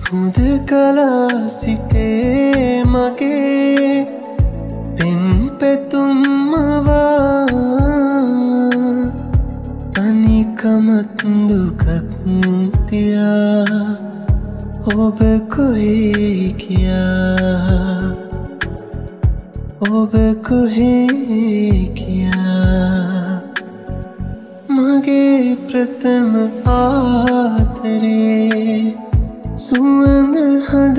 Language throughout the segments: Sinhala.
හුදකලා සිතේ මගේ පෙන් පැතුම් මවා තනිකමත් දුකක් තියා ඔබ කොහේ ගියා ඔබ කොහේ ගියා මගේ ප්‍රථම ආදරේ සුවඳ හද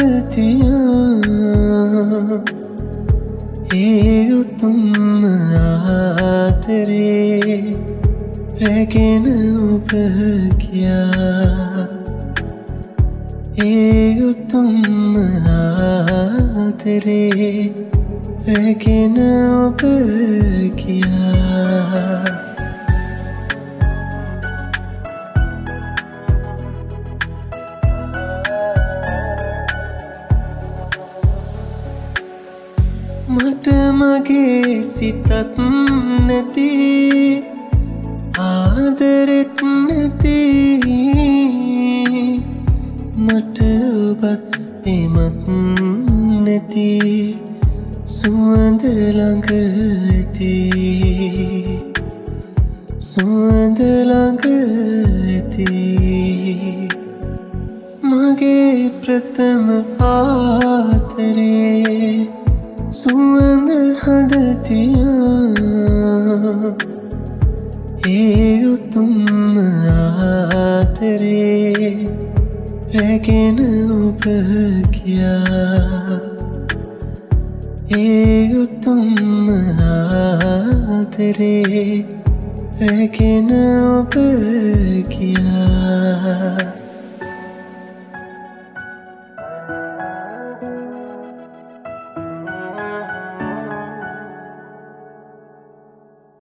තියා ඒ උතුම් ආදරේ රැගෙන ඔබ ගියා ඒ උතුම් ආදරේ රැගෙන ඔබ ගියා මට මගේ සිතත් නැති ආදරෙත් නැති මට ඔබත් එමත් නැති සුවඳ ළඟ ඇති සුවඳ ළඟ ඇති මගේ ප්‍රථම ආදරේ සුවඳ හද තියා ඒ උතුම් ආදරේ රැගෙන ඔබ ගියා ඒ උතුම් ආදරේ රැගෙන ඔබ ගියා